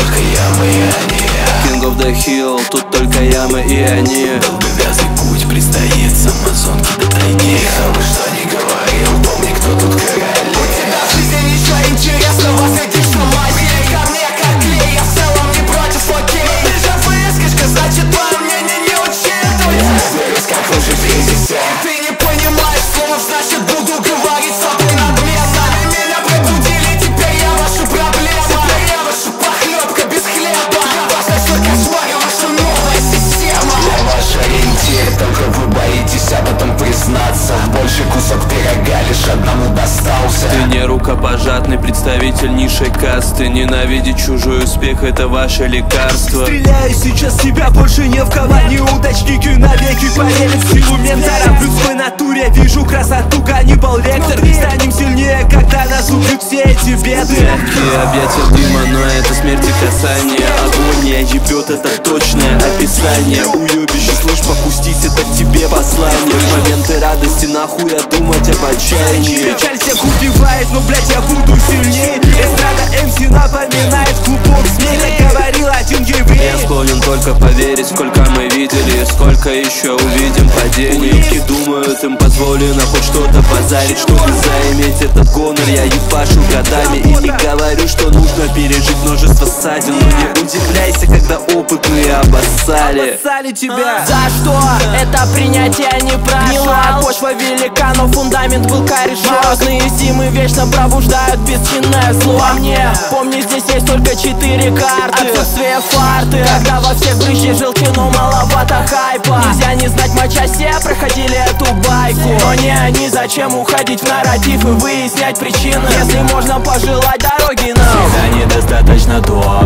только ямы и они. King of the Hill, тут только ямы и они. Долговязый путь предстоит с Амазонки до тайги. Кто бы что ни говорил, помни, кто тут король. У тебя в жизни ничего интересного, сидишь на мазе. Ко мне как клей, я в целом не против, окей. Ты же выскочка, значит твое мнение не учитывай. Я разберусь, как выжить в кризисе. Ты не понимаешь слов, значит буду говорить с тобой надменно. Меня пробудили, теперь я ваша проблема. Теперь я ваша похлебка без хлеба. Важно, что кошмарит ваша новая система. Я ваш ориентир, только вы боитесь об этом признаться. Больший кусок пирога лишь одному достался. Ты не рукопожатный представитель низшей касты. Ненавидеть чужой успех — это ваше лекарство. Стреляю сейчас, себя больше не в кого. Неудачники навеки поверят в силу ментора. В людской натуре вижу красоту, Ганнибал Лектор. Станем сильнее, когда нас убьют все эти беды. Мягкие объятия дыма, но это смерть и касание. Агония ебет, это точное описание. Уебище, слышь, попустись, это к тебе послание. В моменты радости нахуй я думать об отчаянии. Печаль всех убивает, но, блять, я буду сильнее. Эстрада МС напоминает клубок смеха. Говорил один еврей. Я склонен только поверить, сколько мы видели, сколько еще увидим падений. Юбки думают, им позволено хоть что-то позарить, чтобы заиметь этот гонор. Я ебашу годами и не говорю, что нужно пережить множество ссадин. Но не удивляйся, когда опытные обоссали тебя. За что? Это принятие не прошло. Почва велика, но фундамент был корешок. Морозные зимы вечно пробуждают бесчинное зло. А мне, помни, здесь есть только 4 карты. Отсутствие фарты, когда во всех брызжи желтину маловато хайпа. Нельзя не знать, моча все проходили эту байку. Но не они, зачем уходить в нарратив и выяснять причины, если можно пожелать дороги нам. Всегда недостаточно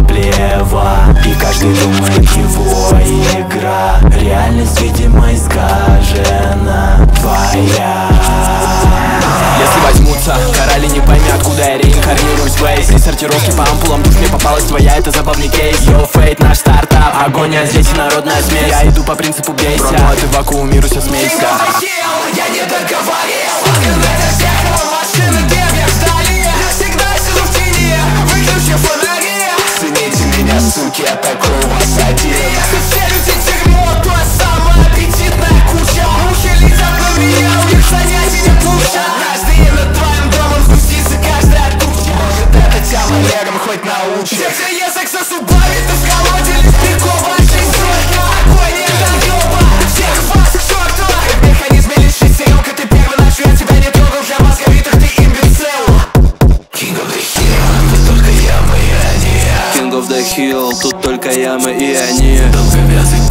топлива, и каждый думает его игра. Реальность, видимо, искажена твоя. Если возьмутся, короли не поймят, откуда я реинкарнируюсь. Вейс и сортировки по ампулам, душ мне попалась твоя, это забавный кейс. Йо, фейт, наш стартап, агония здесь и народная смесь. Я иду по принципу бейся, а ты вакуумируйся, смейся. Я не договорил, это зеркало машины, где вверх вдали. Я всегда сижу в тени, выключи фонари. Цените меня, суки, я такой у вас один. Если все люди дерьмо, то я самая аппетитная куча. Мухи летят на меня, у них занятий не пуща. Каждый над твоим домом хрустится, каждая туча. Может, это тебя манерам хоть научит. Все язык со зубами, ты в колоде лесбико. Вашей сотня, огонь не доёба. Всех вас к черту. В механизме лишь шестеренка, ты первый начал, я тебя не трогал. Для мозговитых ты имбецил. King of the Hill, тут только ямы и они. King of the Hill, тут только ямы и они. Долговязый